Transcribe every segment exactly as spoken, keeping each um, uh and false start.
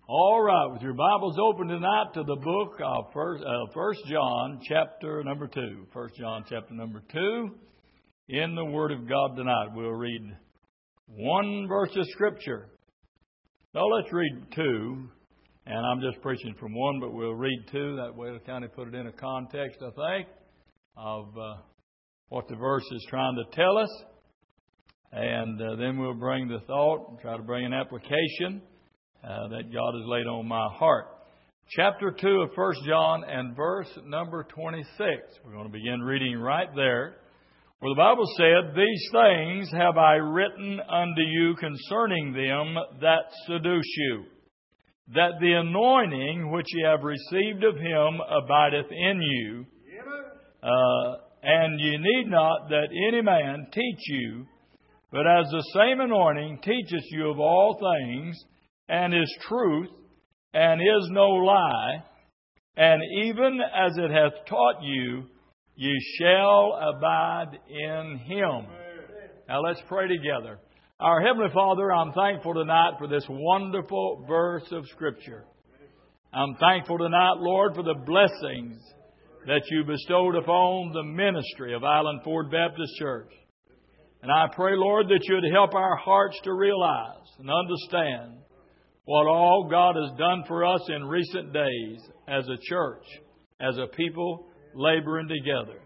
All right, with your Bibles open tonight to the book of First, uh, First John, chapter number two. First John, chapter number two. In the Word of God tonight, we'll read one verse of Scripture. No, let's read two. And I'm just preaching from one, but we'll read two. That way, it'll kind of put it in a context, I think, of uh, what the verse is trying to tell us. And uh, then we'll bring the thought and try to bring an application Uh, that God has laid on my heart. Chapter two of First John and verse number twenty-six. We're going to begin reading right there, where the Bible said, "These things have I written unto you concerning them that seduce you, that the anointing which ye have received of him abideth in you, uh, and ye need not that any man teach you, but as the same anointing teacheth you of all things, and is truth, and is no lie, and even as it hath taught you, ye shall abide in him." Now let's pray together. Our Heavenly Father, I'm thankful tonight for this wonderful verse of Scripture. I'm thankful tonight, Lord, for the blessings that you bestowed upon the ministry of Island Ford Baptist Church. And I pray, Lord, that you'd help our hearts to realize and understand what all God has done for us in recent days as a church, as a people laboring together.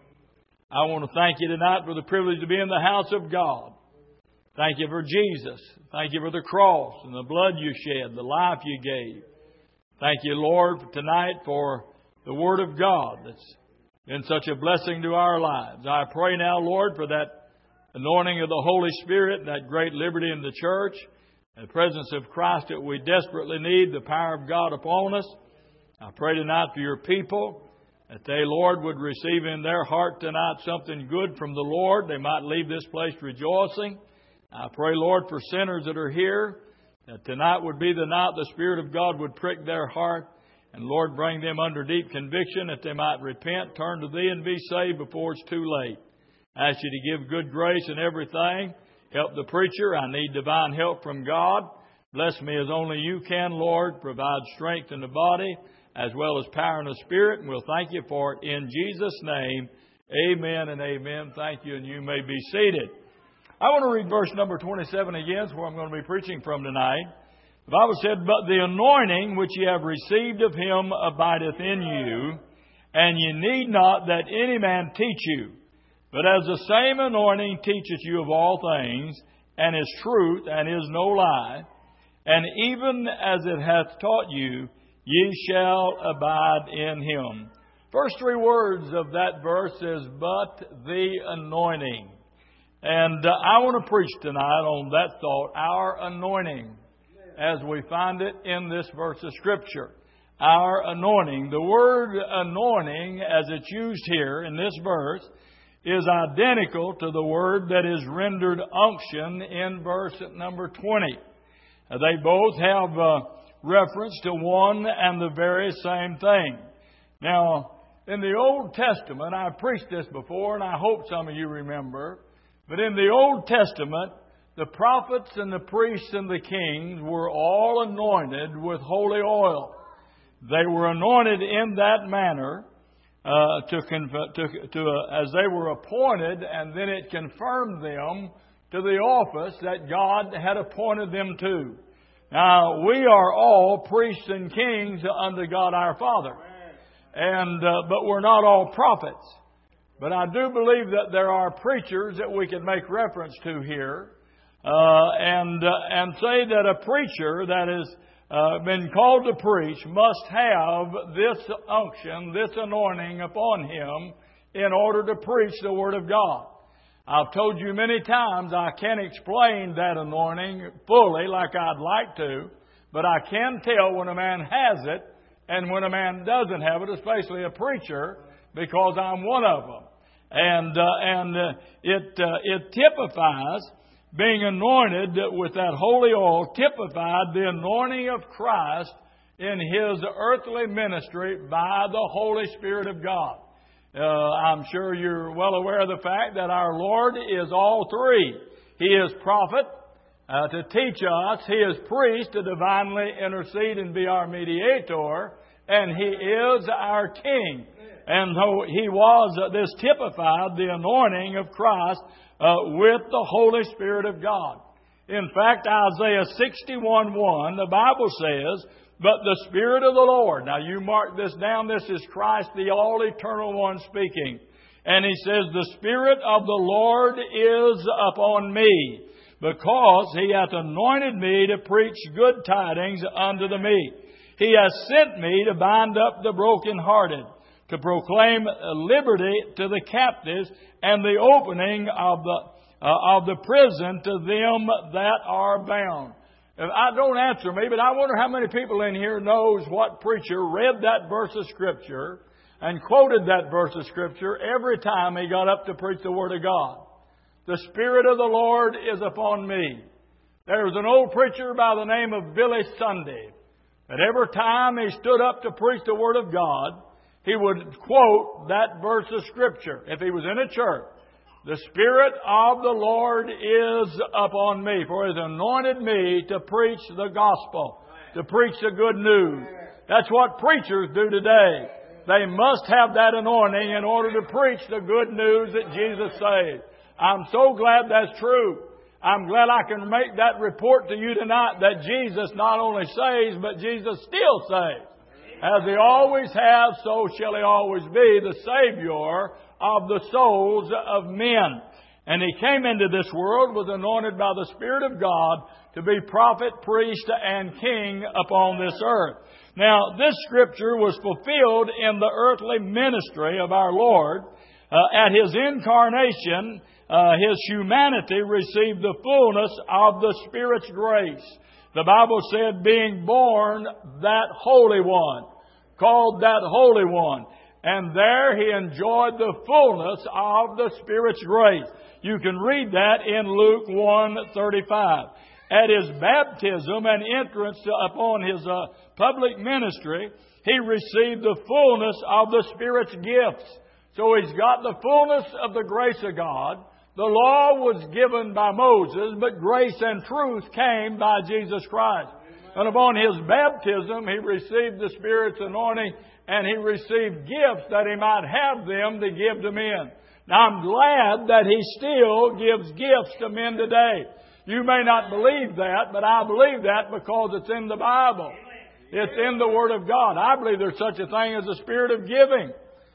I want to thank you tonight for the privilege to be in the house of God. Thank you for Jesus. Thank you for the cross and the blood you shed, the life you gave. Thank you, Lord, tonight for the Word of God that's been such a blessing to our lives. I pray now, Lord, for that anointing of the Holy Spirit, that great liberty in the church, the presence of Christ that we desperately need, the power of God upon us. I pray tonight for your people, that they, Lord, would receive in their heart tonight something good from the Lord. They might leave this place rejoicing. I pray, Lord, for sinners that are here, that tonight would be the night the Spirit of God would prick their heart, and, Lord, bring them under deep conviction that they might repent, turn to Thee, and be saved before it's too late. I ask you to give good grace in everything. Help the preacher. I need divine help from God. Bless me as only you can, Lord. Provide strength in the body as well as power in the spirit. And we'll thank you for it in Jesus' name. Amen and amen. Thank you, and you may be seated. I want to read verse number twenty-seven again. It's where I'm going to be preaching from tonight. The Bible said, "But the anointing which ye have received of him abideth in you, and ye need not that any man teach you. But as the same anointing teacheth you of all things, and is truth, and is no lie, and even as it hath taught you, ye shall abide in him." First three words of that verse is, "but the anointing." And uh, I want to preach tonight on that thought, our anointing, as we find it in this verse of Scripture. Our anointing. The word anointing, as it's used here in this verse, is identical to the word that is rendered unction in verse number twenty. They both have uh, reference to one and the very same thing. Now, in the Old Testament, I've preached this before, and I hope some of you remember, but in the Old Testament, the prophets and the priests and the kings were all anointed with holy oil. They were anointed in that manner, Uh, to, to, to uh, as they were appointed, and then it confirmed them to the office that God had appointed them to. Now, we are all priests and kings unto God our Father, and uh, but we're not all prophets. But I do believe that there are preachers that we can make reference to here, uh, and uh, and say that a preacher that is Uh, been called to preach must have this unction, this anointing upon him in order to preach the Word of God. I've told you many times I can't explain that anointing fully like I'd like to, but I can tell when a man has it and when a man doesn't have it, especially a preacher, because I'm one of them. And uh, and uh, it uh, it typifies being anointed with that holy oil, typified the anointing of Christ in His earthly ministry by the Holy Spirit of God. Uh, I'm sure you're well aware of the fact that our Lord is all three. He is prophet, uh, to teach us. He is priest to divinely intercede and be our mediator. And He is our King. And though He was, uh, this typified the anointing of Christ uh, with the Holy Spirit of God. In fact, Isaiah sixty-one one, the Bible says, "But the Spirit of the Lord," now you mark this down, this is Christ, the all-eternal one speaking. And He says, "The Spirit of the Lord is upon me, because He hath anointed me to preach good tidings unto the meek. He hath sent me to bind up the brokenhearted, to proclaim liberty to the captives, and the opening of the uh, of the prison to them that are bound." If I don't answer me, but I wonder how many people in here knows what preacher read that verse of Scripture and quoted that verse of Scripture every time he got up to preach the Word of God. "The Spirit of the Lord is upon me." There was an old preacher by the name of Billy Sunday that every time he stood up to preach the Word of God, he would quote that verse of Scripture if he was in a church. "The Spirit of the Lord is upon me, for He has anointed me to preach the gospel, to preach the good news." That's what preachers do today. They must have that anointing in order to preach the good news that Jesus saves. I'm so glad that's true. I'm glad I can make that report to you tonight that Jesus not only saves, but Jesus still saves. As He always has, so shall He always be the Savior of the souls of men. And He came into this world, was anointed by the Spirit of God to be prophet, priest, and king upon this earth. Now, this Scripture was fulfilled in the earthly ministry of our Lord. Uh, at His incarnation, uh, His humanity received the fullness of the Spirit's grace. The Bible said, being born that Holy One, called that Holy One. And there He enjoyed the fullness of the Spirit's grace. You can read that in Luke one thirty-five. At His baptism and entrance upon His uh, public ministry, He received the fullness of the Spirit's gifts. So He's got the fullness of the grace of God. The law was given by Moses, but grace and truth came by Jesus Christ. And upon His baptism, He received the Spirit's anointing, and He received gifts that He might have them to give to men. Now, I'm glad that He still gives gifts to men today. You may not believe that, but I believe that because it's in the Bible. It's in the Word of God. I believe there's such a thing as a spirit of giving.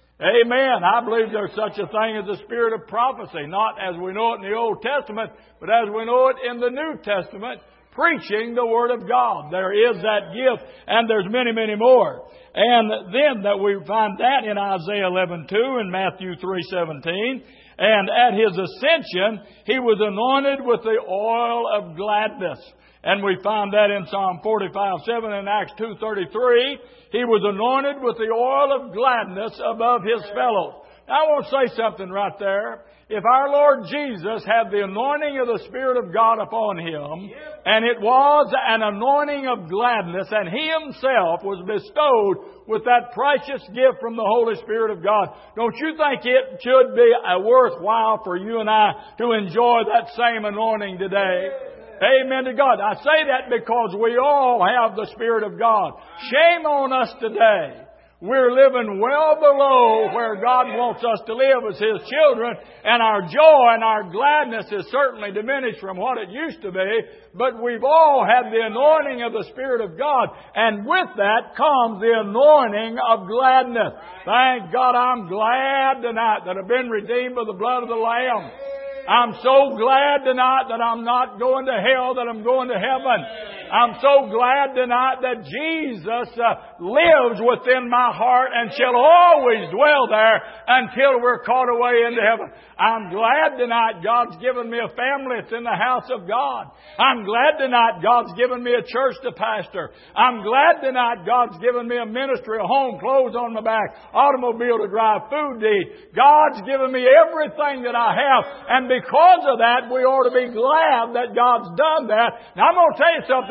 Amen. I believe there's such a thing as a spirit of prophecy, not as we know it in the Old Testament, but as we know it in the New Testament, preaching the Word of God. There is that gift, and there's many, many more. And then that we find that in Isaiah eleven two and Matthew three seventeen. And at His ascension, He was anointed with the oil of gladness. And we find that in Psalm forty-five seven and Acts two thirty-three. He was anointed with the oil of gladness above His fellows. Now, I want to say something right there. If our Lord Jesus had the anointing of the Spirit of God upon Him, and it was an anointing of gladness, and He Himself was bestowed with that precious gift from the Holy Spirit of God, don't you think it should be a worthwhile for you and I to enjoy that same anointing today? Amen to God. I say that because we all have the Spirit of God. Shame on us today. We're living well below where God wants us to live as His children, and our joy and our gladness is certainly diminished from what it used to be, but we've all had the anointing of the Spirit of God, and with that comes the anointing of gladness. Thank God I'm glad tonight that I've been redeemed by the blood of the Lamb. I'm so glad tonight that I'm not going to hell, that I'm going to heaven. I'm so glad tonight that Jesus uh, lives within my heart and shall always dwell there until we're caught away into heaven. I'm glad tonight God's given me a family that's in the house of God. I'm glad tonight God's given me a church to pastor. I'm glad tonight God's given me a ministry, a home, clothes on my back, automobile to drive, food to eat. God's given me everything that I have, and because of that, we ought to be glad that God's done that. Now, I'm going to tell you something.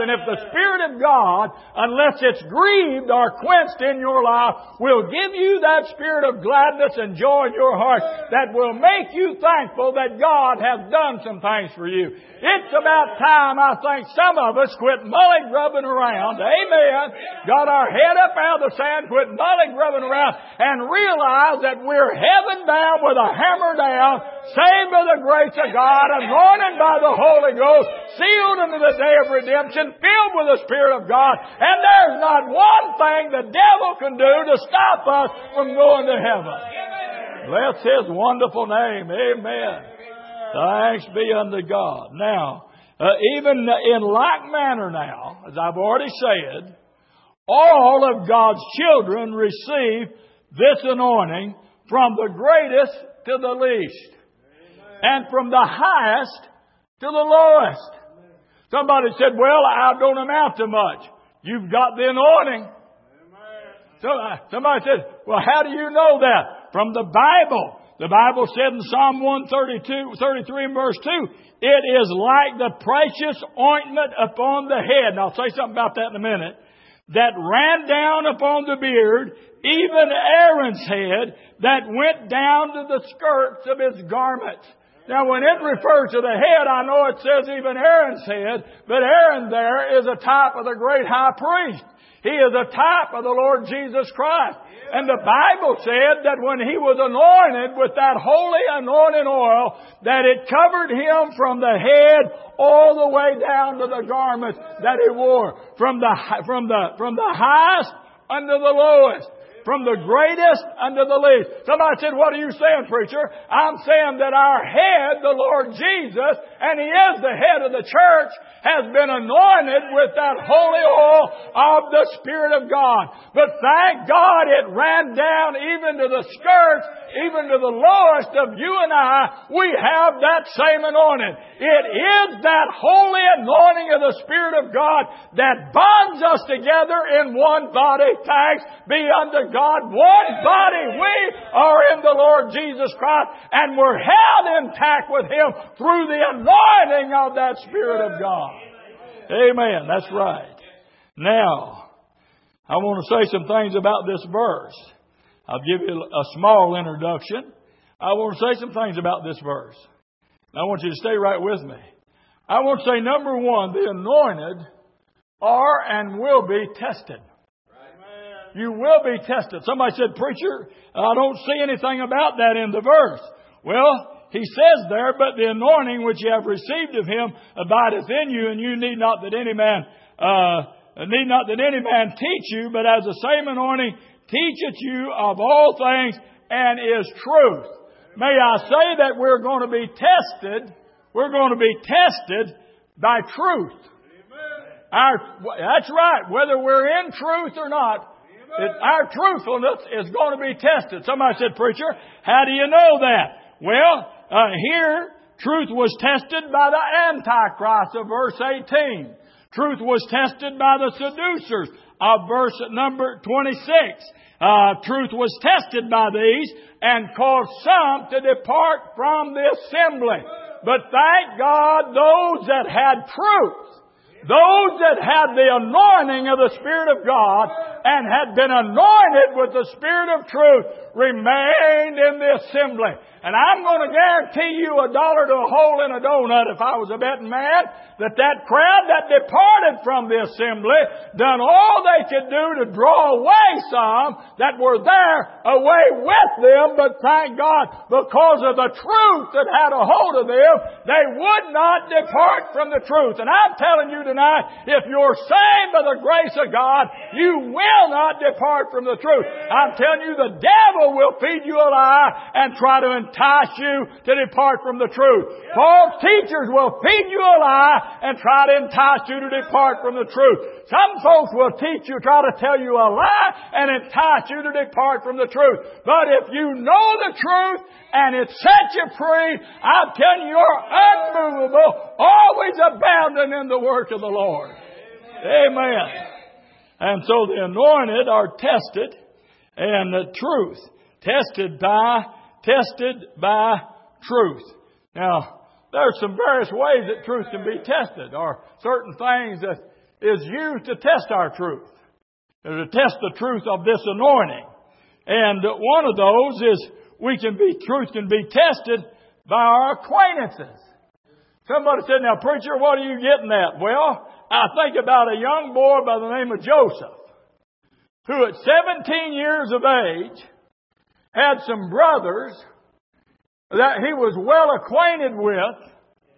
And if the Spirit of God, unless it's grieved or quenched in your life, will give you that spirit of gladness and joy in your heart that will make you thankful that God has done some things for you. It's about time, I think, some of us quit mully grubbing around. Amen. Got our head up out of the sand, quit mully grubbing around, and realize that we're heaven bound with a hammer down, saved by the grace of God, anointed by the Holy Ghost, sealed unto the day of redemption, filled with the Spirit of God, and there's not one thing the devil can do to stop us from going to heaven. Bless His wonderful name. Amen. Thanks be unto God. Now, uh, even in like manner now, as I've already said, all of God's children receive this anointing from the greatest to the least. Amen. And from the highest to the lowest. Amen. Somebody said, well, I don't amount to much. You've got the anointing. So, uh, somebody said, well, how do you know that? From the Bible. The Bible said in Psalm one thirty-two, thirty-three and verse two, it is like the precious ointment upon the head. And I'll say something about that in a minute. That ran down upon the beard, even Aaron's head, that went down to the skirts of his garments. Now, when it refers to the head, I know it says even Aaron's head, but Aaron there is a type of the great high priest. He is a type of the Lord Jesus Christ. And the Bible said that when He was anointed with that holy anointing oil, that it covered Him from the head all the way down to the garments that He wore. From the, from the, from the highest unto the lowest. From the greatest unto the least. Somebody said, what are you saying, preacher? I'm saying that our head, the Lord Jesus, and He is the head of the church, has been anointed with that holy oil of the Spirit of God. But thank God it ran down even to the skirts, even to the lowest of you and I. We have that same anointing. It is that holy anointing of the Spirit of God that bonds us together in one body. Thanks be unto God. One body. We are in the Lord Jesus Christ, and we're held intact with Him through the anointing of that Spirit of God. Amen. That's right. Now, I want to say some things about this verse. I'll give you a small introduction. I want to say some things about this verse. I want you to stay right with me. I want to say, number one, the anointed are and will be tested. You will be tested. Somebody said, preacher, I don't see anything about that in the verse. Well, he says there, but the anointing which you have received of Him abideth in you, and you need not that any man, uh, need not that any man teach you, but as the same anointing teacheth you of all things and is truth. May I say that we're going to be tested, we're going to be tested by truth. Our, that's right, whether we're in truth or not. It, our truthfulness is going to be tested. Somebody said, preacher, how do you know that? Well, uh, here, truth was tested by the Antichrist of verse eighteen. Truth was tested by the seducers of verse number twenty-six. Uh, truth was tested by these and caused some to depart from the assembly. But thank God, those that had truth, those that had the anointing of the Spirit of God and had been anointed with the Spirit of truth remained in the assembly. And I'm going to guarantee you a dollar to a hole in a donut, if I was a betting man, that that crowd that departed from the assembly done all they could do to draw away some that were there away with them. But thank God, because of the truth that had a hold of them, they would not depart from the truth. And I'm telling you tonight, if you're saved by the grace of God, you will not depart from the truth. I'm telling you, the devil will feed you a lie and try to entice you to depart from the truth. False teachers will feed you a lie and try to entice you to depart from the truth. Some folks will teach you, try to tell you a lie and entice you to depart from the truth. But if you know the truth and it sets you free, I'm telling you, you're unmovable, always abounding in the work of the Lord. Amen. And so the anointed are tested, and the truth tested by tested by truth. Now, there's some various ways that truth can be tested, or certain things that is used to test our truth, to test the truth of this anointing. And one of those is we can be, truth can be tested by our acquaintances. Somebody said, now preacher, what are you getting at? Well, I think about a young boy by the name of Joseph, who at seventeen years of age had some brothers that he was well acquainted with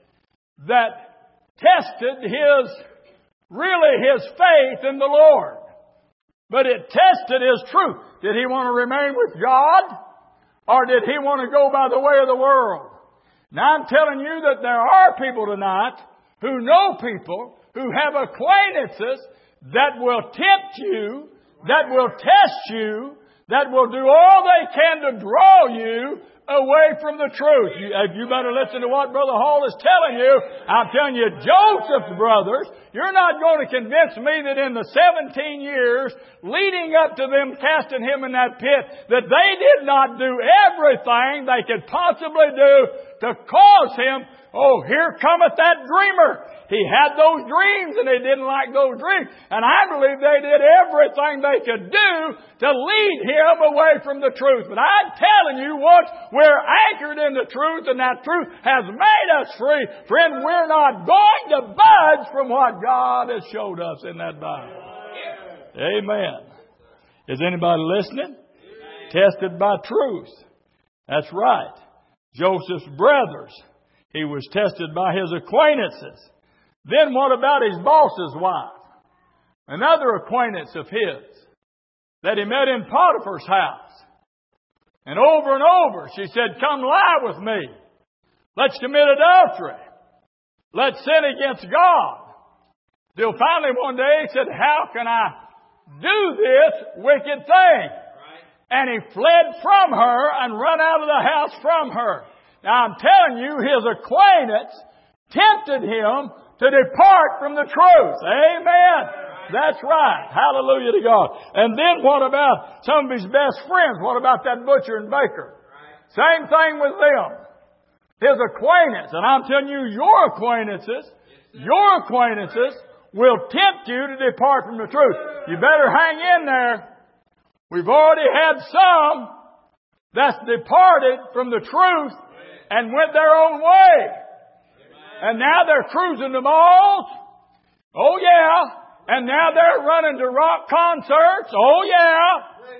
that tested his, really his faith in the Lord. But it tested his truth. Did he want to remain with God? Or did he want to go by the way of the world? Now I'm telling you that there are people tonight who know people who have acquaintances that will tempt you, that will test you, that will do all they can to draw you away from the truth. You, you better listen to what Brother Hall is telling you. I'm telling you, Joseph's brothers, you're not going to convince me that in the seventeen years leading up to them casting him in that pit, that they did not do everything they could possibly do to cause him, oh, here cometh that dreamer. He had those dreams and they didn't like those dreams. And I believe they did everything they could do to lead him away from the truth. But I'm telling you, once we're anchored in the truth and that truth has made us free, friend, we're not going to budge from what God has showed us in that Bible. Amen. Is anybody listening? Tested by truth. That's right. Joseph's brothers, he was tested by his acquaintances. Then what about his boss's wife? Another acquaintance of his that he met in Potiphar's house. And over and over she said, come lie with me. Let's commit adultery. Let's sin against God. Till finally one day he said, how can I do this wicked thing? And he fled from her and run out of the house from her. Now I'm telling you, his acquaintance tempted him to depart from the truth. Amen. That's right. Hallelujah to God. And then what about some of his best friends? What about that butcher and baker? Same thing with them. His acquaintance. And I'm telling you, your acquaintances, your acquaintances will tempt you to depart from the truth. You better hang in there. We've already had some that's departed from the truth and went their own way. And now they're cruising the malls. Oh yeah. And now they're running to rock concerts. Oh yeah.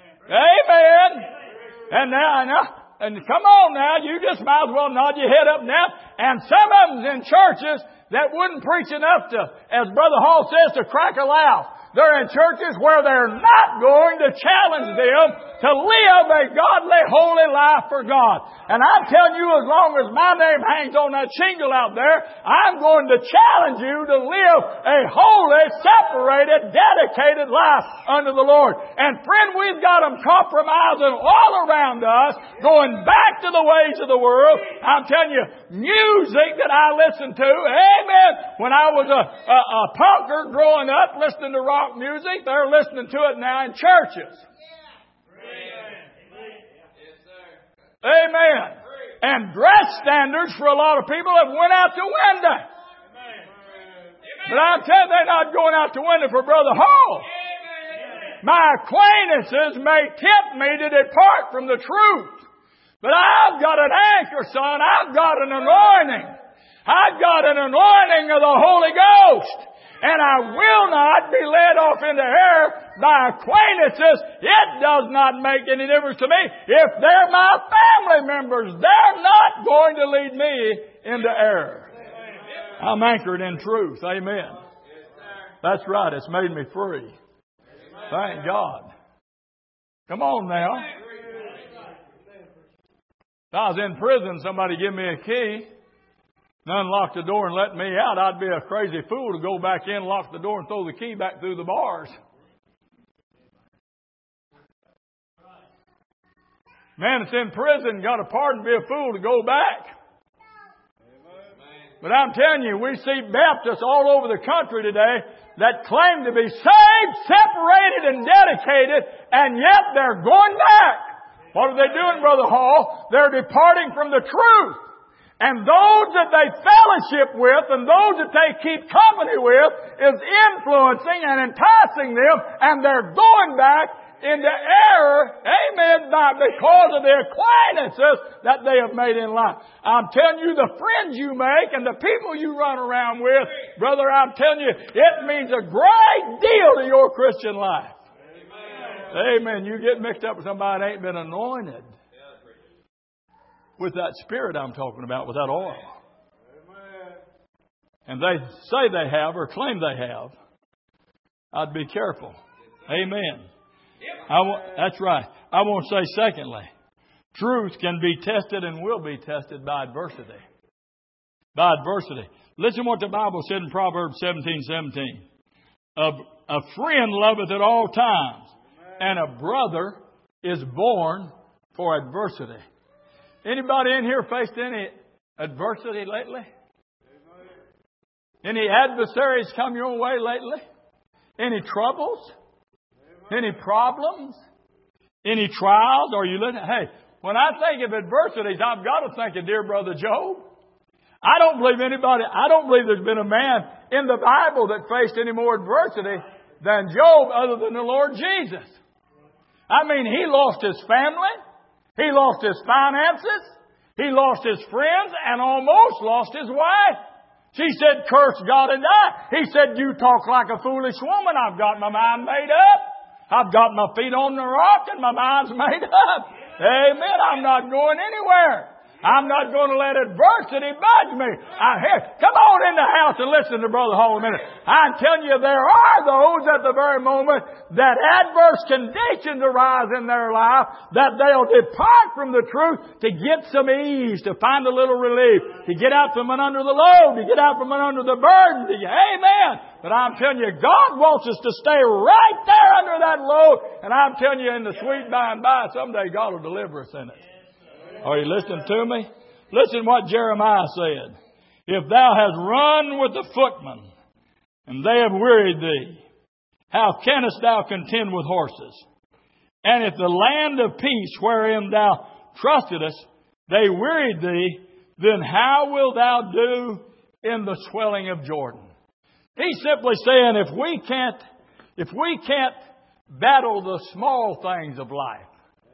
Amen. And now, now, and come on now, you just might as well nod your head up now. And some of them's in churches that wouldn't preach enough to, as Brother Hall says, to crack a laugh. They're in churches where they're not going to challenge them to live a godly, holy life for God. And I'm telling you, as long as my name hangs on that shingle out there, I'm going to challenge you to live a holy, separated, dedicated life unto the Lord. And friend, we've got them compromising all around us, going back to the ways of the world. I'm telling you, music that I listened to, amen, when I was a, a, a punker growing up, listening to rock music, they're listening to it now in churches. Amen. And dress standards for a lot of people have went out the window. But I'm telling you, they're not going out the window for Brother Hall. My acquaintances may tempt me to depart from the truth. But I've got an anchor, son. I've got an anointing. I've got an anointing of the Holy Ghost. And I will not be led off into error by acquaintances. It does not make any difference to me. If they're my family members, they're not going to lead me into error. I'm anchored in truth. Amen. That's right. It's made me free. Thank God. Come on now. If I was in prison, somebody give me a key, and unlock the door and let me out, I'd be a crazy fool to go back in, lock the door, and throw the key back through the bars. Man that's in prison got a pardon, be a fool to go back. But I'm telling you, we see Baptists all over the country today that claim to be saved, separated, and dedicated, and yet they're going back. What are they doing, Brother Hall? They're departing from the truth. And those that they fellowship with and those that they keep company with is influencing and enticing them, and they're going back into error, amen, not because of the acquaintances that they have made in life. I'm telling you, the friends you make and the people you run around with, brother, I'm telling you, it means a great deal to your Christian life. Amen. Amen. You get mixed up with somebody that ain't been anointed with that Spirit I'm talking about, with that oil. Amen. And they say they have or claim they have. I'd be careful. Amen. I w- that's right. I won't say secondly. Truth can be tested and will be tested by adversity. By adversity. Listen what the Bible said in Proverbs seventeen seventeen. A, a friend loveth at all times, and a brother is born for adversity. Anybody in here faced any adversity lately? Any adversaries come your way lately? Any troubles? Any problems? Any trials? Are you listening? Hey, when I think of adversities, I've got to think of dear brother Job. I don't believe anybody, I don't believe there's been a man in the Bible that faced any more adversity than Job other than the Lord Jesus. I mean, he lost his family. He lost his finances. He lost his friends and almost lost his wife. She said, curse God and die. He said, you talk like a foolish woman. I've got my mind made up. I've got my feet on the rock and my mind's made up. Amen. I'm not going anywhere. I'm not going to let adversity budge me. I hear, come on in the house and listen to Brother Hall a minute. I'm telling you, there are those at the very moment that adverse conditions arise in their life that they'll depart from the truth to get some ease, to find a little relief, to get out from under the load, to get out from under the burden. To, amen. But I'm telling you, God wants us to stay right there under that load. And I'm telling you, in the sweet by and by, someday God will deliver us in it. Are you listening to me? Listen what Jeremiah said. If thou hast run with the footmen, and they have wearied thee, how canst thou contend with horses? And if the land of peace wherein thou trustedest, they wearied thee, then how wilt thou do in the swelling of Jordan? He's simply saying, if we can't, if we can't battle the small things of life,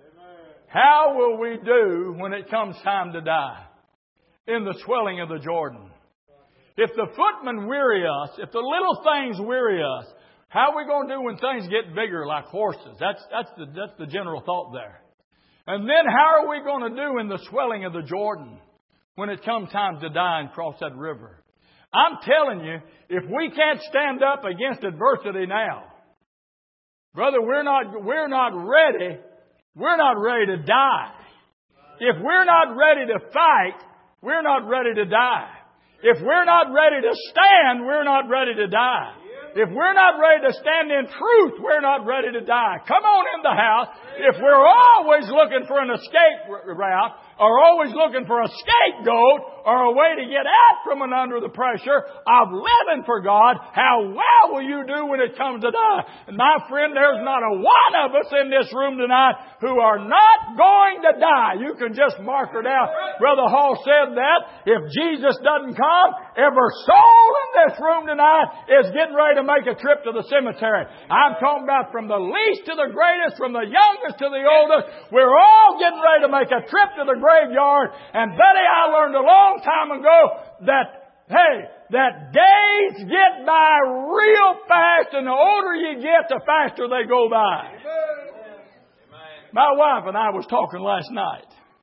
how will we do when it comes time to die? In the swelling of the Jordan. If the footmen weary us, if the little things weary us, how are we going to do when things get bigger like horses? That's, that's, the, that's the general thought there. And then how are we going to do in the swelling of the Jordan when it comes time to die and cross that river? I'm telling you, if we can't stand up against adversity now, brother, we're not, we're not ready We're not ready to die. If we're not ready to fight, we're not ready to die. If we're not ready to stand, we're not ready to die. If we're not ready to stand in truth, we're not ready to die. Come on in the house. If we're always looking for an escape route, or always looking for a scapegoat, or a way to get out from and under the pressure of living for God, how well will you do when it comes to die? And my friend, there's not a one of us in this room tonight who are not going to die. You can just mark it out. Brother Hall said that if Jesus doesn't come, every soul in this room tonight is getting ready to make a trip to the cemetery. I'm talking about from the least to the greatest, from the youngest to the oldest. We're all getting ready to make a trip to the graveyard. And Betty, I learned a long time ago that, hey, that days get by real fast, and the older you get, the faster they go by. Amen. My wife and I was talking last night.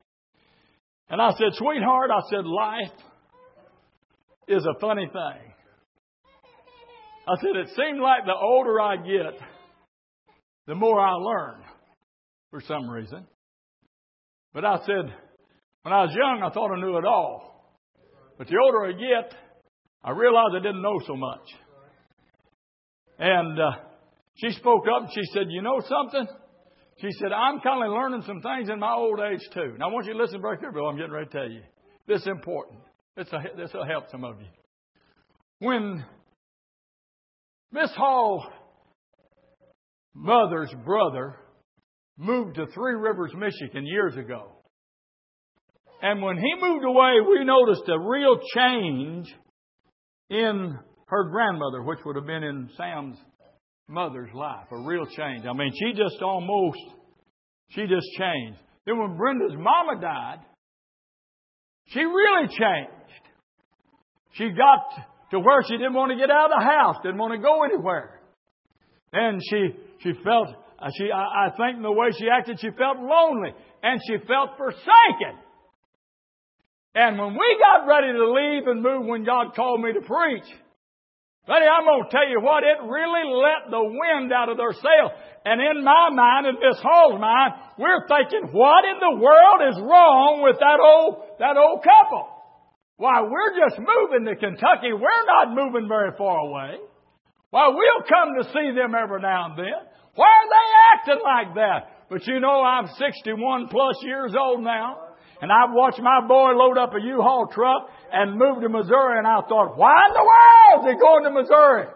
And I said, sweetheart, I said, life is a funny thing. I said, it seems like the older I get, the more I learn for some reason. But I said, when I was young, I thought I knew it all. But the older I get, I realized I didn't know so much. And uh, she spoke up and she said, you know something? She said, I'm kind of learning some things in my old age too. Now I want you to listen very carefully. I'm getting ready to tell you. This is important. This will, this will help some of you. When Miss Hall's mother's brother moved to Three Rivers, Michigan years ago, And when he moved away, we noticed a real change in her grandmother, which would have been in Sam's mother's life. A real change. I mean, she just almost, she just changed. Then when Brenda's mama died, she really changed. She got to where she didn't want to get out of the house, didn't want to go anywhere. And she she felt, she I, I think in the way she acted, she felt lonely. And she felt forsaken. And when we got ready to leave and move when God called me to preach, buddy, I'm going to tell you what, it really let the wind out of their sails. And in my mind, in Miss Hall's mind, we're thinking, what in the world is wrong with that old, that old couple? Why, we're just moving to Kentucky. We're not moving very far away. Why, we'll come to see them every now and then. Why are they acting like that? But you know, I'm sixty-one plus years old now. And I've watched my boy load up a U-Haul truck and move to Missouri. And I thought, why in the world is he going to Missouri?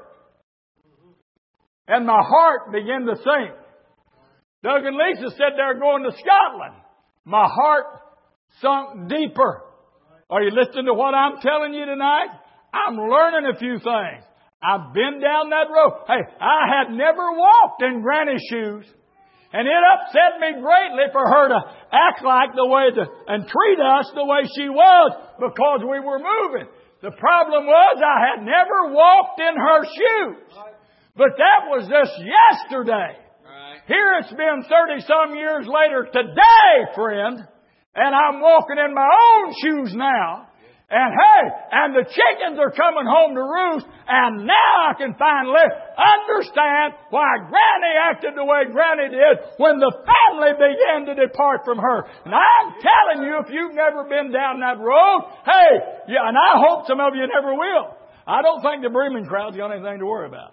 And my heart began to sink. Doug and Lisa said they're going to Scotland. My heart sunk deeper. Are you listening to what I'm telling you tonight? I'm learning a few things. I've been down that road. Hey, I had never walked in Granny's shoes. And it upset me greatly for her to act like the way to, and treat us the way she was because we were moving. The problem was I had never walked in her shoes. But that was just yesterday. Right. Here it's been thirty some years later today, friend. And I'm walking in my own shoes now. And hey, and the chickens are coming home to roost. And now I can finally understand why Granny acted the way Granny did when the family began to depart from her. And I'm telling you, if you've never been down that road, hey, yeah, and I hope some of you never will. I don't think the Bremen crowd's got anything to worry about.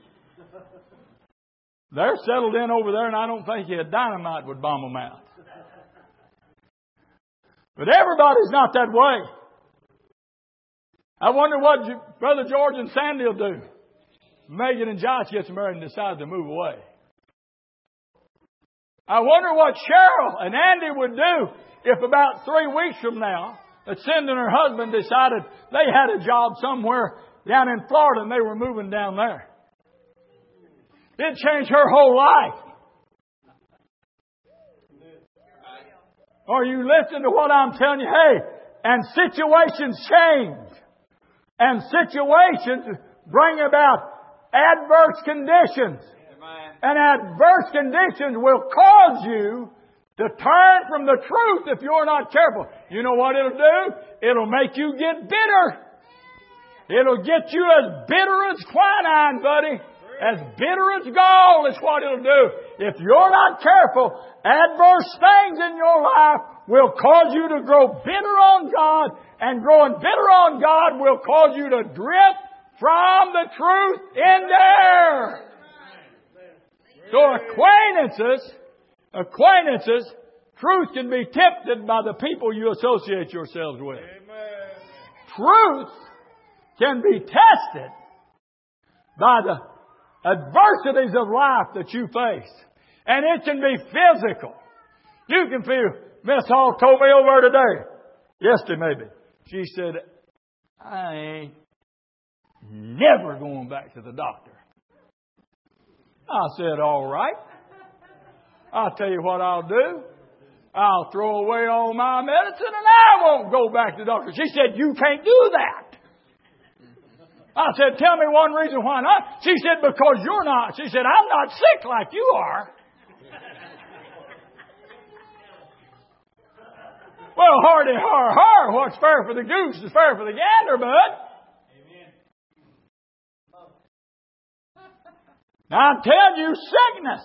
They're settled in over there, and I don't think a dynamite would bomb them out. But everybody's not that way. I wonder what Brother George and Sandy will do. Megan and Josh gets married and decide to move away. I wonder what Cheryl and Andy would do if about three weeks from now, that Cindy and her husband decided they had a job somewhere down in Florida and they were moving down there. It changed her whole life. Are you listening to what I'm telling you? Hey, and situations change. And situations bring about adverse conditions. Amen. And adverse conditions will cause you to turn from the truth if you're not careful. You know what it'll do? It'll make you get bitter. It'll get you as bitter as quinine, buddy. As bitter as gall is what it'll do. If you're not careful, adverse things in your life will cause you to grow bitter on God. And growing bitter on God will cause you to drift from the truth in there. So acquaintances, acquaintances, truth can be tempted by the people you associate yourselves with. Truth can be tested by the adversities of life that you face. And it can be physical. You can feel, Miss Hall told me over today, yesterday maybe, she said, I ain't never going back to the doctor. I said, all right. I'll tell you what I'll do. I'll throw away all my medicine and I won't go back to the doctor. She said, you can't do that. I said, tell me one reason why not. She said, because you're not. She said, I'm not sick like you are. Well, hardy har har, what's fair for the goose is fair for the gander, bud. Amen. Now I'm telling you, sickness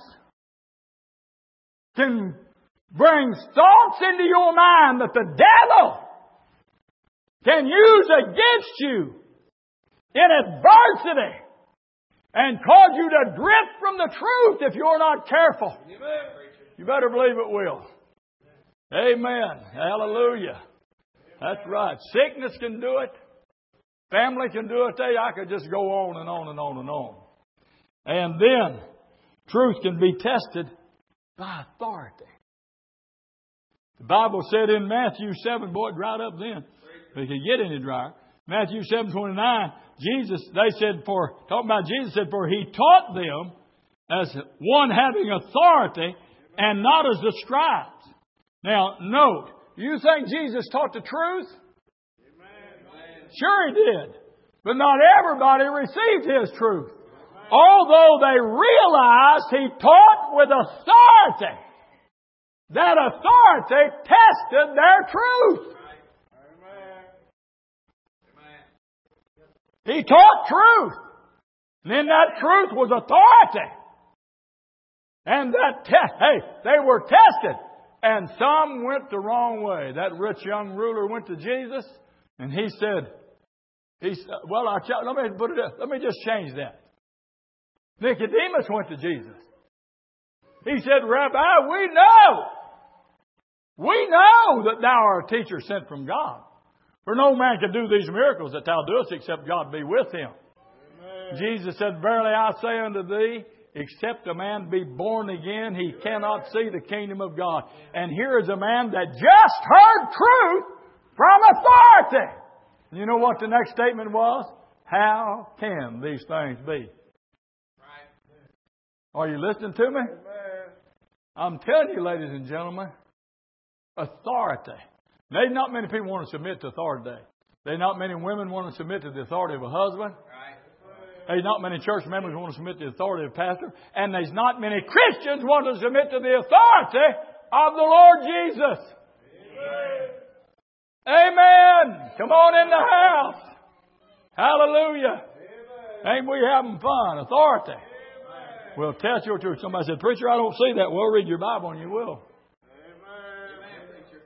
can bring thoughts into your mind that the devil can use against you in adversity and cause you to drift from the truth if you're not careful. You better believe it will. Amen. Hallelujah. That's right. Sickness can do it. Family can do it. I could just go on and on and on and on. And then truth can be tested by authority. The Bible said in Matthew seven, boy, it dried up then. They could get any drier. Matthew seven twenty-nine, Jesus, they said for, talking about Jesus said, for He taught them as one having authority and not as the scribes. Now, note, you think Jesus taught the truth? Amen. Sure He did. But not everybody received His truth. Amen. Although they realized He taught with authority. That authority tested their truth. Amen. He taught truth. And then that truth was authority. And that test, hey, they were tested. And some went the wrong way. That rich young ruler went to Jesus, and he said, he said, well, I, let me put it up. Let me just change that. Nicodemus went to Jesus. He said, Rabbi, we know. We know that thou art a teacher sent from God. For no man can do these miracles that thou doest except God be with him. Amen. Jesus said, verily I say unto thee, except a man be born again, he cannot see the kingdom of God. And here is a man that just heard truth from authority. And you know what the next statement was? How can these things be? Are you listening to me? I'm telling you, ladies and gentlemen, authority. There's not many people want to submit to authority today. There's not many women want to submit to the authority of a husband. There's not many church members who want to submit to the authority of a pastor. And there's not many Christians who want to submit to the authority of the Lord Jesus. Amen. Amen. Come on in the house. Hallelujah. Amen. Ain't we having fun? Authority. Amen. Well, test your truth. Somebody said, preacher, I don't see that. Well, read your Bible and you will. Amen.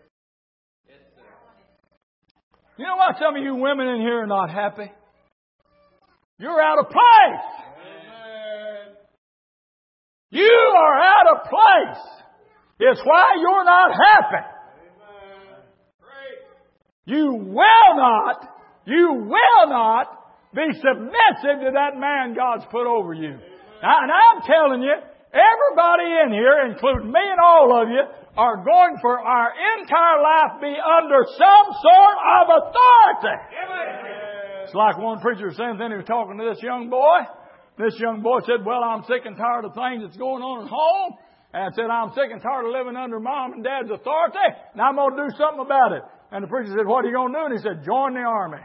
You know why some of you women in here are not happy? You're out of place. Amen. You are out of place. It's why you're not happy. Amen. You will not, you will not be submissive to that man God's put over you. Now, and I'm telling you, everybody in here, including me and all of you, are going for our entire life be under some sort of authority. Amen. It's like one preacher saying, then he was talking to this young boy. This young boy said, well, I'm sick and tired of things that's going on at home. And said, I'm sick and tired of living under mom and dad's authority, and I'm going to do something about it. And the preacher said, what are you going to do? And he said, join the army.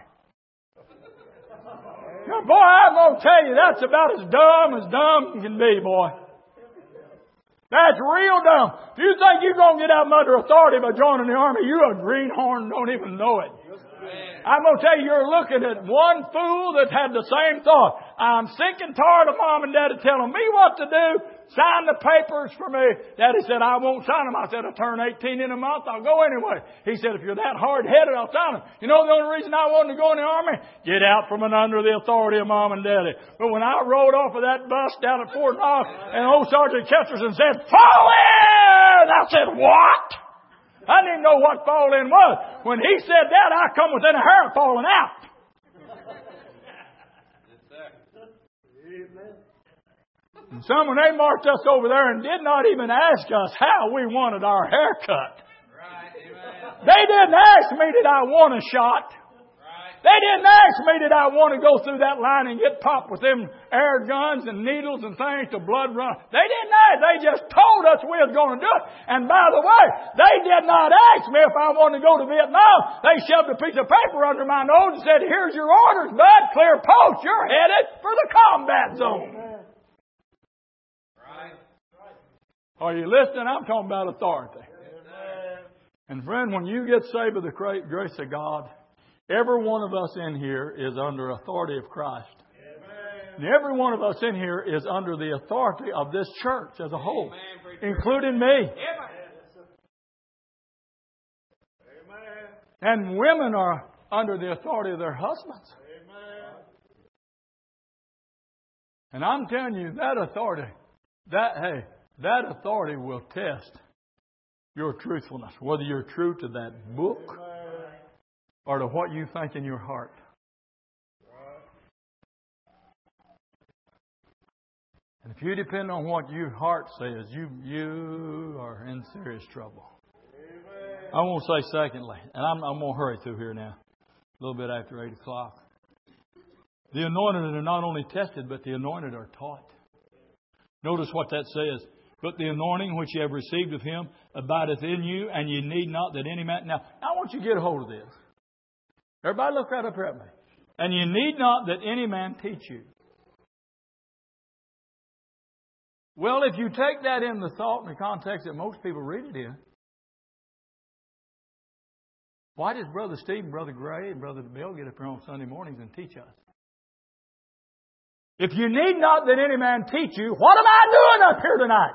Now, boy, I'm going to tell you, that's about as dumb as dumb can be, boy. That's real dumb. If you think you're going to get out from under authority by joining the army, you're a greenhorn and don't even know it. I'm going to tell you, you're looking at one fool that had the same thought. I'm sick and tired of mom and daddy telling me what to do. Sign the papers for me. Daddy said, I won't sign them. I said, I turn eighteen in a month. I'll go anyway. He said, if you're that hard-headed, I'll sign them. You know the only reason I wanted to go in the army? Get out from under the authority of mom and daddy. But when I rode off of that bus down at Fort Knox and old Sergeant Kesterson said, fall in! I said, what? I didn't know what fall in was. When he said that, I come within a hair of falling out. And some, when they marched us over there and did not even ask us how we wanted our hair cut. Right, they didn't ask me, did I want a shot? They didn't ask me, did I want to go through that line and get popped with them air guns and needles and things to blood run. They didn't ask. They just told us we was going to do it. And by the way, they did not ask me if I wanted to go to Vietnam. They shoved a piece of paper under my nose and said, here's your orders, bud. Clear post. You're headed for the combat zone. Right. Are you listening? I'm talking about authority. And friend, when you get saved by the great grace of God, every one of us in here is under authority of Christ. Amen. And every one of us in here is under the authority of this church as a whole, Amen. Including me. Amen. And women are under the authority of their husbands. Amen. And I'm telling you, that authority, that hey, that authority will test your truthfulness, whether you're true to that book. Amen. Or to what you think in your heart. And if you depend on what your heart says, you you are in serious trouble. Amen. I want to say secondly, and I'm, I'm going to hurry through here now, a little bit after eight o'clock. The anointed are not only tested, but the anointed are taught. Notice what that says. But the anointing which you have received of Him abideth in you, and you need not that any man... Now, I want you to get a hold of this. Everybody look right up here at me. And you need not that any man teach you. Well, if you take that in the thought and the context that most people read it in, why does Brother Steve and Brother Gray and Brother Bill get up here on Sunday mornings and teach us? If you need not that any man teach you, what am I doing up here tonight?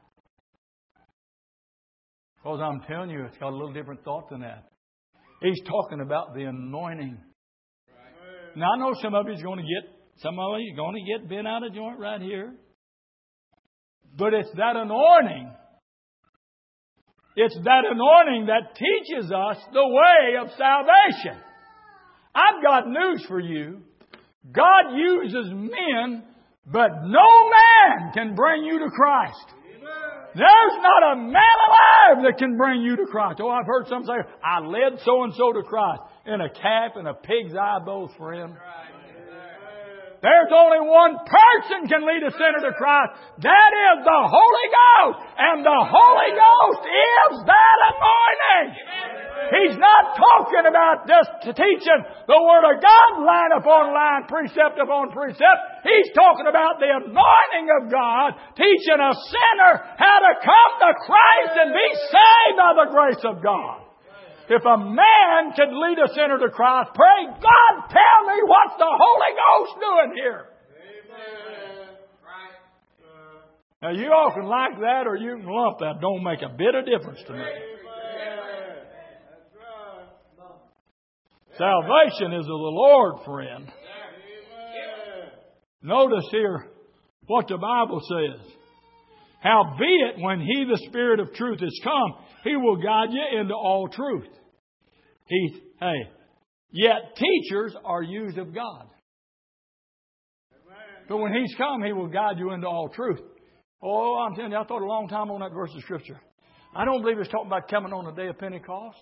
Because I'm telling you, it's got a little different thought than that. He's talking about the anointing. Now, I know some of you is going to get, some of you are going to get bent out of joint right here. But it's that anointing. It's that anointing that teaches us the way of salvation. I've got news for you. God uses men, but no man can bring you to Christ. There's not a man alive that can bring you to Christ. Oh, I've heard some say, I led so-and-so to Christ. In a calf and a pig's eye both, friend. There's only one person can lead a sinner to Christ. That is the Holy Ghost. And the Holy Ghost is that anointing. He's not talking about just teaching the Word of God line upon line, precept upon precept. He's talking about the anointing of God, teaching a sinner how to come to Christ and be saved by the grace of God. If a man could lead a sinner to Christ, pray, God, tell me what's the Holy Ghost doing here? Amen. Now, you all can like that or you can lump that. Don't make a bit of difference to me. Salvation is of the Lord, friend. Notice here what the Bible says. Howbeit, when He, the Spirit of truth, is come, He will guide you into all truth. He, hey, yet teachers are used of God. But when He's come, He will guide you into all truth. Oh, I'm telling you, I thought a long time on that verse of Scripture. I don't believe it's talking about coming on the day of Pentecost.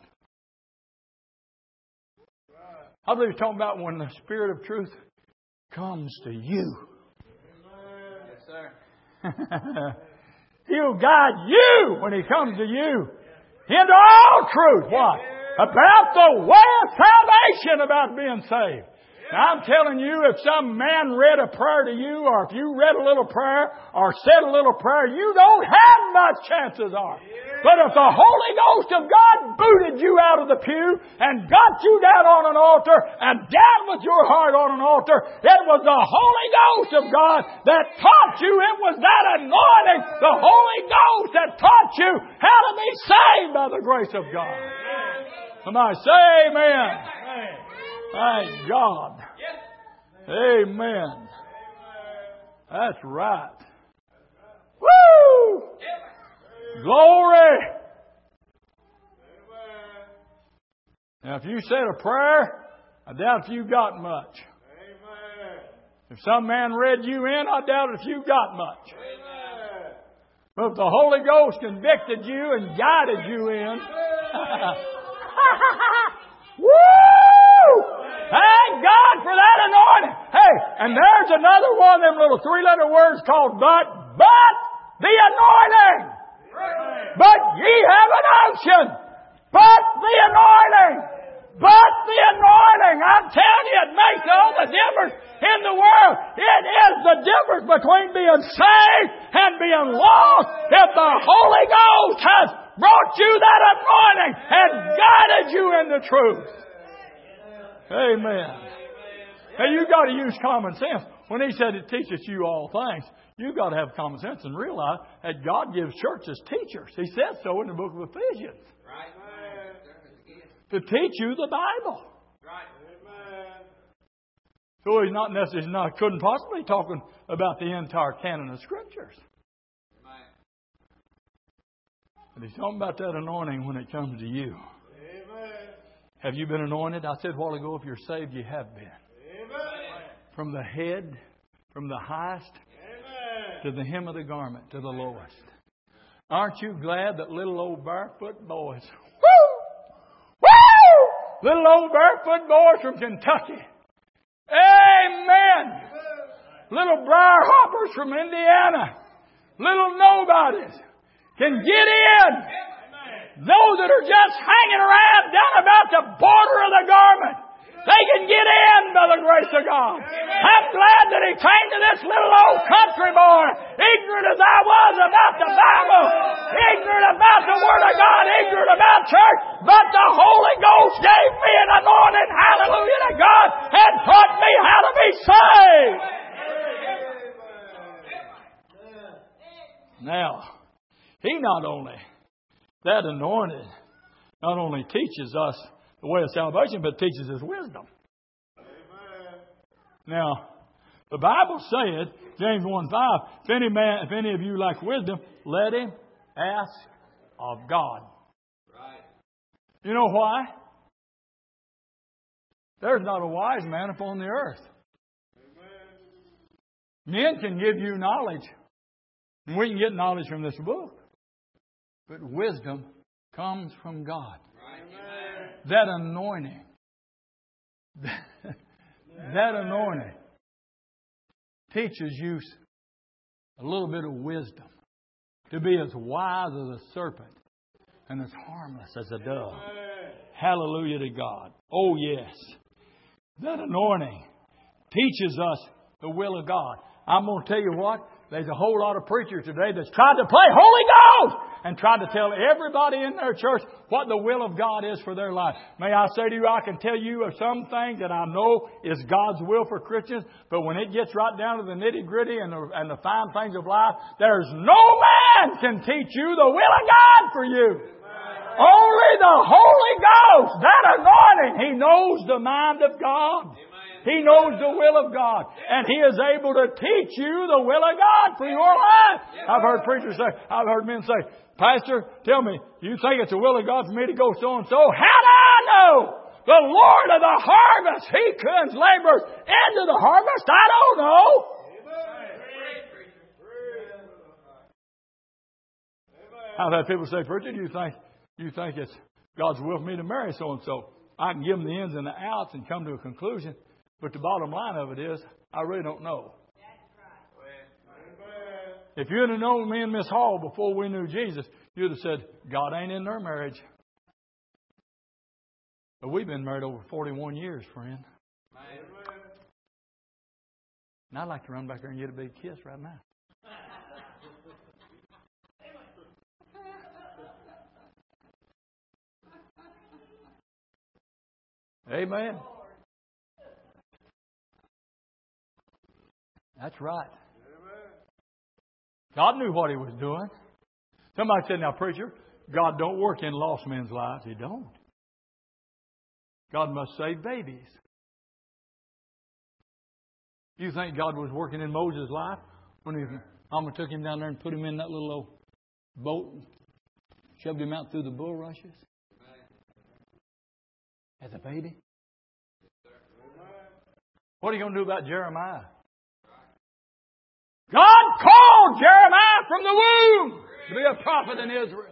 I believe it's talking about when the Spirit of truth comes to you. Yes, sir. He'll guide you when He comes to you into all truth. What? About the way of salvation, about being saved. Now, I'm telling you, if some man read a prayer to you, or if you read a little prayer, or said a little prayer, you don't have much chances are. But if the Holy Ghost of God booted you out of the pew and got you down on an altar and down with your heart on an altar, it was the Holy Ghost of God that taught you. It was that anointing, the Holy Ghost that taught you how to be saved by the grace of God. Somebody say amen. Thank God. Amen. That's right. Woo! Glory! Now, if you said a prayer, I doubt if you got much. If some man read you in, I doubt if you got much. But if the Holy Ghost convicted you and guided you in, woo! Thank God for that anointing. Hey, and there's another one of them little three-letter words called but. But the anointing. But ye have an unction. But the anointing. But the anointing. I'm telling you, it makes all the difference in the world. It is the difference between being saved and being lost. If the Holy Ghost has brought you that anointing and guided you in the truth. Amen. Now, you got to use common sense. When He said it teaches you all things, you got to have common sense and realize that God gives churches teachers. He said so in the book of Ephesians. Right. To teach you the Bible. Right. So He's not necessarily, he's not, couldn't possibly talking about the entire canon of Scriptures. But He's talking about that anointing when it comes to you. Have you been anointed? I said a while ago, if you're saved, you have been. Amen. From the head, from the highest, Amen. To the hem of the garment, to the lowest. Aren't you glad that little old barefoot boys, woo, Little old barefoot boys from Kentucky. Amen. Little briar hoppers from Indiana. Little nobodies can get in. Those that are just hanging around down about the border of the garment, they can get in by the grace of God. I'm glad that He came to this little old country boy, ignorant as I was about the Bible, ignorant about the Word of God, ignorant about church, but the Holy Ghost gave me an anointing, hallelujah to God, and taught me how to be saved. Now, He not only, that anointed, not only teaches us the way of salvation, but teaches us wisdom. Amen. Now, the Bible said, James one five, if any man, if any of you lack wisdom, let him ask of God. Right. You know why? There's not a wise man upon the earth. Amen. Men can give you knowledge, and we can get knowledge from this book. But wisdom comes from God. That anointing, that anointing teaches you a little bit of wisdom to be as wise as a serpent and as harmless as a dove. Hallelujah to God. Oh yes. That anointing teaches us the will of God. I'm going to tell you what, there's a whole lot of preachers today that's tried to play Holy Ghost and tried to tell everybody in their church what the will of God is for their life. May I say to you, I can tell you of some things that I know is God's will for Christians, but when it gets right down to the nitty-gritty and the, and the fine things of life, there's no man can teach you the will of God for you. Amen. Only the Holy Ghost, that anointing, He knows the mind of God. Amen. He knows the will of God. And He is able to teach you the will of God for your life. I've heard preachers say, I've heard men say, Pastor, tell me, you think it's the will of God for me to go so and so? How do I know? The Lord of the harvest, He sends laborers into the harvest. I don't know. I've had people say, Preacher, do you think you think it's God's will for me to marry so and so? I can give them the ins and the outs and come to a conclusion. But the bottom line of it is, I really don't know. If you'd have known me and Miss Hall before we knew Jesus, you'd have said, God ain't in their marriage. But we've been married over forty-one years, friend. And I'd like to run back there and get a big kiss right now. Amen. That's right. God knew what He was doing. Somebody said, now preacher, God don't work in lost men's lives. He don't. God must save babies. You think God was working in Moses' life when His mama took him down there and put him in that little old boat and shoved him out through the bulrushes? As a baby? What are you going to do about Jeremiah? God called Jeremiah from the womb to be a prophet in Israel.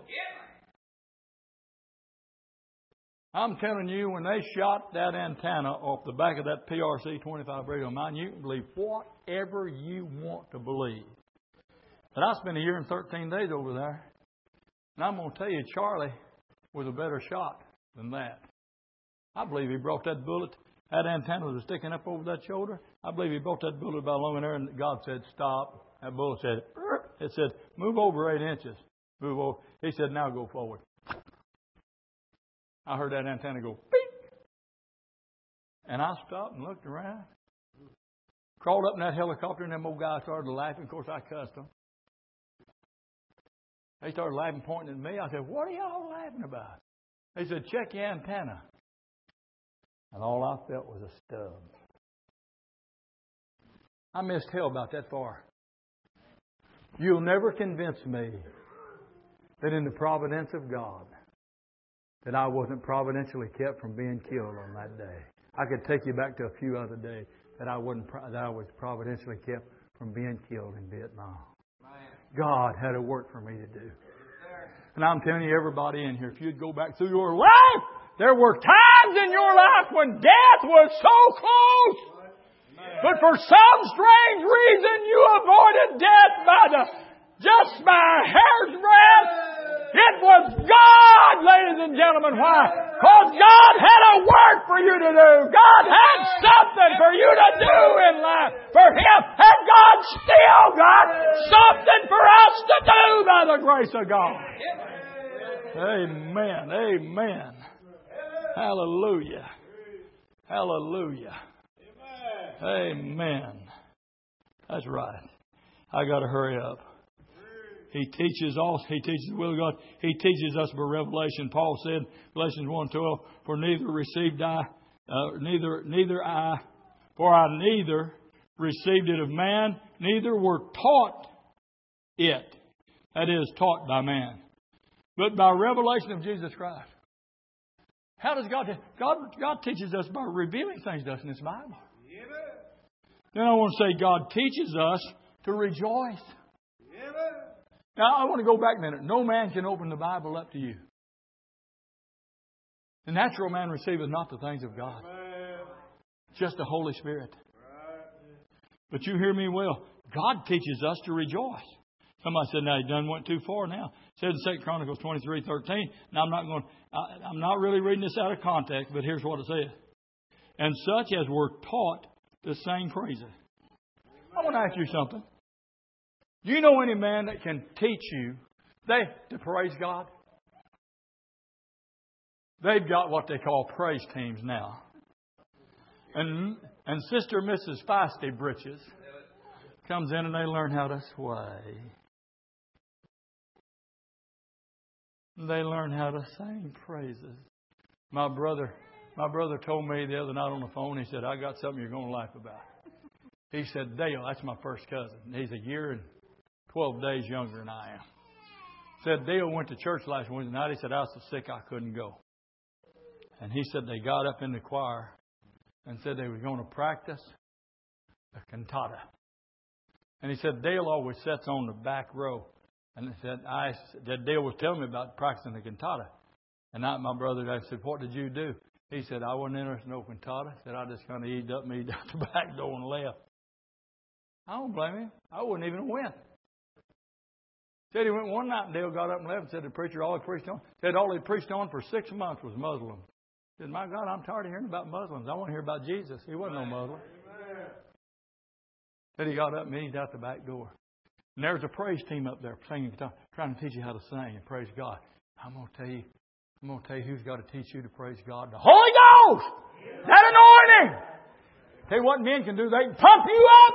I'm telling you, when they shot that antenna off the back of that P R C twenty-five radio of mine, you can believe whatever you want to believe. But I spent a year and thirteen days over there. And I'm going to tell you, Charlie was a better shot than that. I believe he brought that bullet. That antenna was sticking up over that shoulder. I believe he brought that bullet about long in there, and God said, stop. That bullet said, Urgh. It said, move over eight inches. Move over. He said, now go forward. I heard that antenna go, beep. And I stopped and looked around. Crawled up in that helicopter, and them old guys started laughing. Of course, I cussed them. They started laughing, pointing at me. I said, what are y'all laughing about? They said, check your antenna. And all I felt was a stub. I missed hell about that far. You'll never convince me that in the providence of God, that I wasn't providentially kept from being killed on that day. I could take you back to a few other days that I wasn't that I was providentially kept from being killed in Vietnam. God had a work for me to do. And I'm telling you, everybody in here, if you'd go back through your life, there were times times in your life when death was so close. But for some strange reason you avoided death by the just by a hair's breadth. It was God, ladies and gentlemen. Why? Because God had a work for you to do. God had something for you to do in life for Him. And God still got something for us to do by the grace of God. Amen. Amen. Hallelujah. Hallelujah. Amen. That's right. I got to hurry up. He teaches also. He teaches the will of God. He teaches us by revelation. Paul said, Galatians one twelve, for neither received I, uh, neither neither I, for I neither received it of man, neither were taught it. That is, taught by man, but by revelation of Jesus Christ. How does God? God God teaches us by revealing things to us in His Bible. Then I want to say God teaches us to rejoice. Now, I want to go back a minute. No man can open the Bible up to you. The natural man receiveth not the things of God. Just the Holy Spirit. But you hear me well. God teaches us to rejoice. Somebody said, now, he done went too far now. It said in Second Chronicles twenty-three thirteen. Now, I'm not going, I, I'm not really reading this out of context, but here's what it says. And such as were taught to sing praises. I want to ask you something. Do you know any man that can teach you they to praise God? They've got what they call praise teams now. And and Sister Missus Feisty Britches comes in and they learn how to sway. They learn how to sing praises. My brother, my brother told me the other night on the phone, he said, I got something you're going to laugh about. He said, Dale, that's my first cousin. He's a year and twelve days younger than I am. Said Dale went to church last Wednesday night. He said, I was so sick I couldn't go. And he said they got up in the choir and said they were going to practice a cantata. And he said Dale always sits on the back row. And he said, I that Dale was telling me about practicing the cantata. And I, my brother, I said, what did you do? He said, I wasn't interested in no cantata. He said, I just kind of eased up me out the back door and left. I don't blame him. I wouldn't even went. Said he went one night and Dale got up and left and said the preacher all he preached on. Said all he preached on for six months was Muslim. Said, my God, I'm tired of hearing about Muslims. I want to hear about Jesus. He wasn't no Muslim. Said he got up and eased out the back door. And there's a praise team up there singing, trying to teach you how to sing and praise God. I'm going to tell you, I'm going to tell you who's got to teach you to praise God. The Holy Ghost! That anointing! Tell you what men can do. They can pump you up.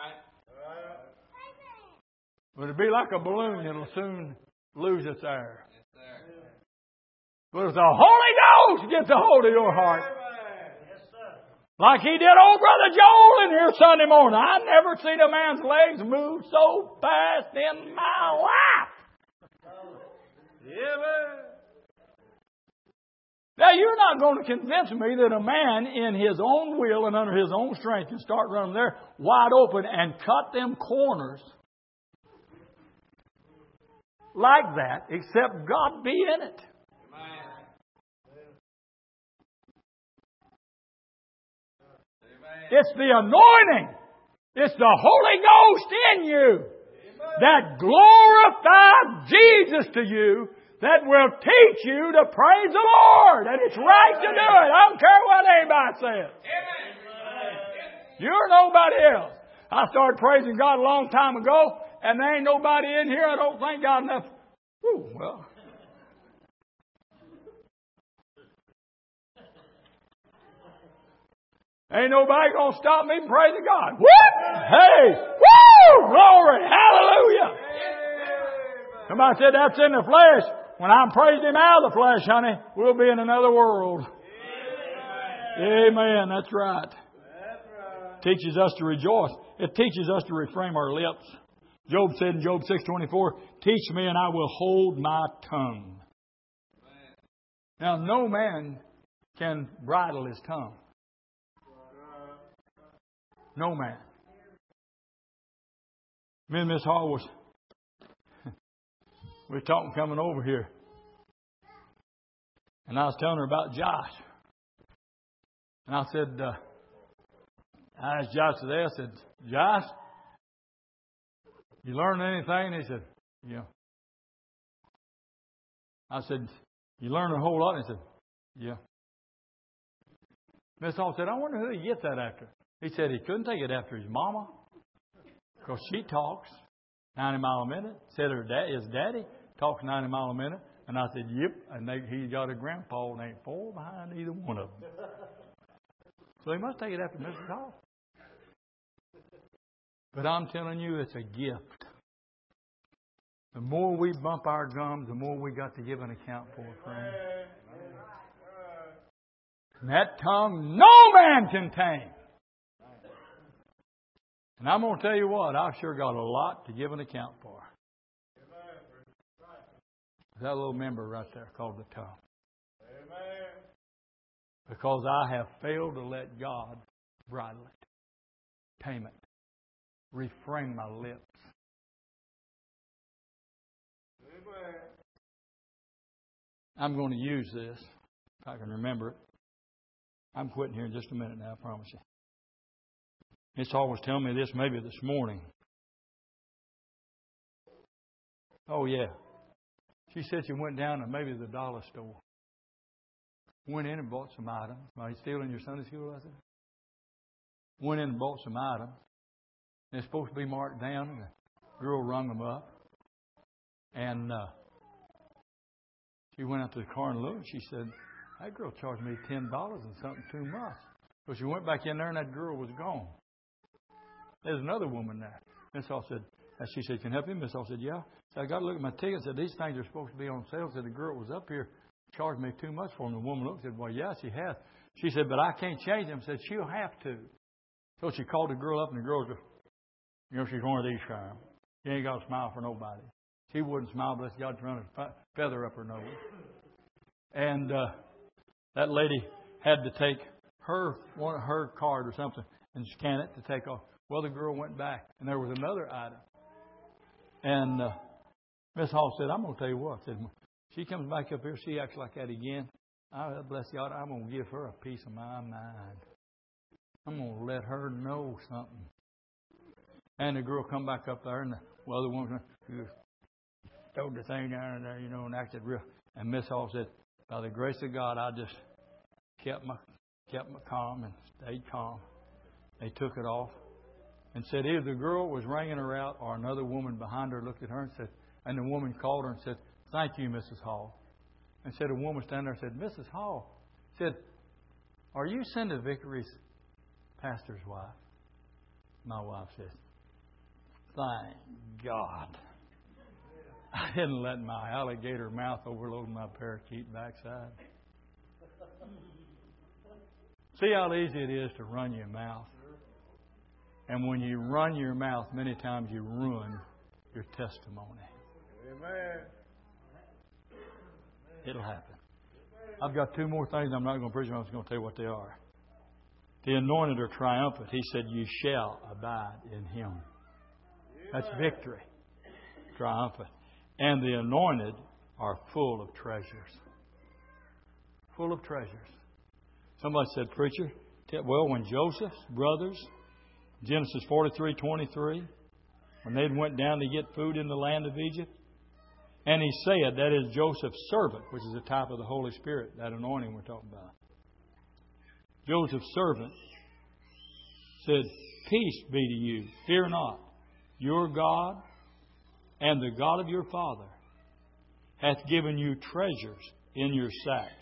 But it'll be like a balloon. It'll soon lose its air. But if the Holy Ghost gets a hold of your heart, like He did old Brother Joel in here Sunday morning. I've never seen a man's legs move so fast in my life. Now, you're not going to convince me that a man in his own will and under his own strength can start running there wide open and cut them corners like that, except God be in it. It's the anointing. It's the Holy Ghost in you that glorifies Jesus to you, that will teach you to praise the Lord. And it's right to do it. I don't care what anybody says. You're nobody else. I started praising God a long time ago, and there ain't nobody in here I don't thank God enough. Whew, well. Ain't nobody going to stop me from praising God. What? Hey! Woo! Glory! Hallelujah! Somebody said that's in the flesh. When I'm praising Him out of the flesh, honey, we'll be in another world. Amen. Amen. That's right. That's right. Teaches us to rejoice. It teaches us to refrain our lips. Job said in Job six twenty-four, teach me and I will hold my tongue. Now, no man can bridle his tongue. No man. Me and Miss Hall was we were talking coming over here. And I was telling her about Josh. And I said, uh, I asked Josh today, I said, Josh, you learn anything? And he said, yeah. I said, you learn a whole lot? And he said, yeah. Miss Hall said, I wonder who he gets that after. He said he couldn't take it after his mama, because she talks ninety miles a minute. Said her dad, his daddy talks ninety miles a minute. And I said, yep. And they, he got a grandpa and ain't far behind either one of them. So he must take it after Missus Hall. But I'm telling you, it's a gift. The more we bump our gums, the more we got to give an account for, friend. And that tongue no man can tame. And I'm going to tell you what, I've sure got a lot to give an account for. That little member right there called the tongue. Because I have failed to let God bridle it, tame it, refrain my lips. I'm going to use this, if I can remember it. I'm quitting here in just a minute now, I promise you. Miss Hall was telling me this maybe this morning. Oh, yeah. She said she went down to maybe the dollar store. Went in and bought some items. Are you still in your Sunday school lesson? Went in and bought some items. They're supposed to be marked down, and the girl rung them up. And uh, she went out to the car and looked. She said, that girl charged me ten dollars and something too much. So she went back in there, and that girl was gone. There's another woman there. Miss Hall said, and she said, can I help you? Miss Hall said, yeah. So I got to look at my ticket and said, these things are supposed to be on sale. Said the girl was up here, charged me too much for them. The woman looked and said, well, yeah, she has. She said, but I can't change them. Said, she'll have to. So she called the girl up, and the girl was, you know, she's one of these kind. She ain't got a smile for nobody. She wouldn't smile, bless God, to run a feather up her nose. And uh, that lady had to take her one her card or something and scan it to take off. Well, the girl went back, and there was another item. And uh, Miss Hall said, I'm going to tell you what. Said, she comes back up here, she acts like that again. I, bless God, I'm going to give her a piece of my mind. I'm going to let her know something. And the girl come back up there, and the well, other woman throwed the thing down there, you know, and acted real. And Miss Hall said, by the grace of God, I just kept my kept my calm and stayed calm. They took it off and said either the girl was ringing her out or another woman behind her looked at her and said, and the woman called her and said, thank you, Missus Hall. And said a woman standing there said, Missus Hall, said, are you Cindy Vickery's pastor's wife? My wife says, thank God. I didn't let my alligator mouth overload my parakeet backside. See how easy it is to run your mouth. And when you run your mouth, many times you ruin your testimony. Amen. It'll happen. I've got two more things I'm not going to preach. I'm just going to tell you what they are. The anointed are triumphant. He said, you shall abide in Him. That's victory. Triumphant. And the anointed are full of treasures. Full of treasures. Somebody said, preacher, well, when Joseph's brothers, Genesis forty-three twenty-three, when they went down to get food in the land of Egypt, and he said, that is Joseph's servant, which is a type of the Holy Spirit, that anointing we're talking about. Joseph's servant said, peace be to you, fear not, your God and the God of your father hath given you treasures in your sacks.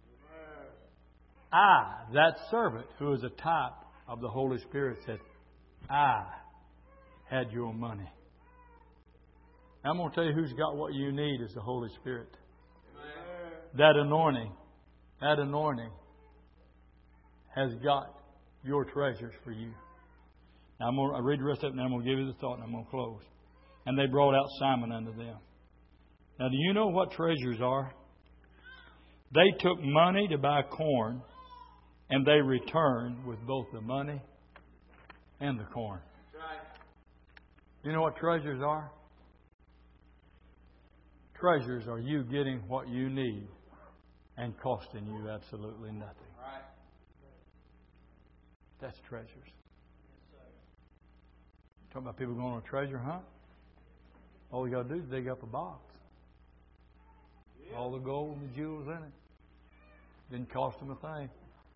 I, that servant, who is a type of the Holy Spirit, said, I had your money. I'm going to tell you who's got what you need is the Holy Spirit. That anointing, that anointing has got your treasures for you. Now I'm going to read the rest of it and I'm going to give you the thought and I'm going to close. And they brought out Simon unto them. Now do you know what treasures are? They took money to buy corn and they returned with both the money and the corn. You know what treasures are? Treasures are you getting what you need and costing you absolutely nothing. That's treasures. Talking about people going on a treasure hunt. All you got to do is dig up a box. All the gold and the jewels in it. Didn't cost them a thing.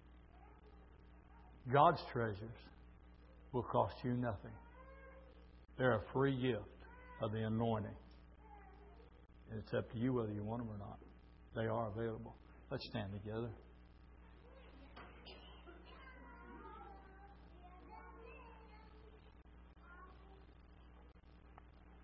God's treasures will cost you nothing. They're a free gift of the anointing. And it's up to you whether you want them or not. They are available. Let's stand together.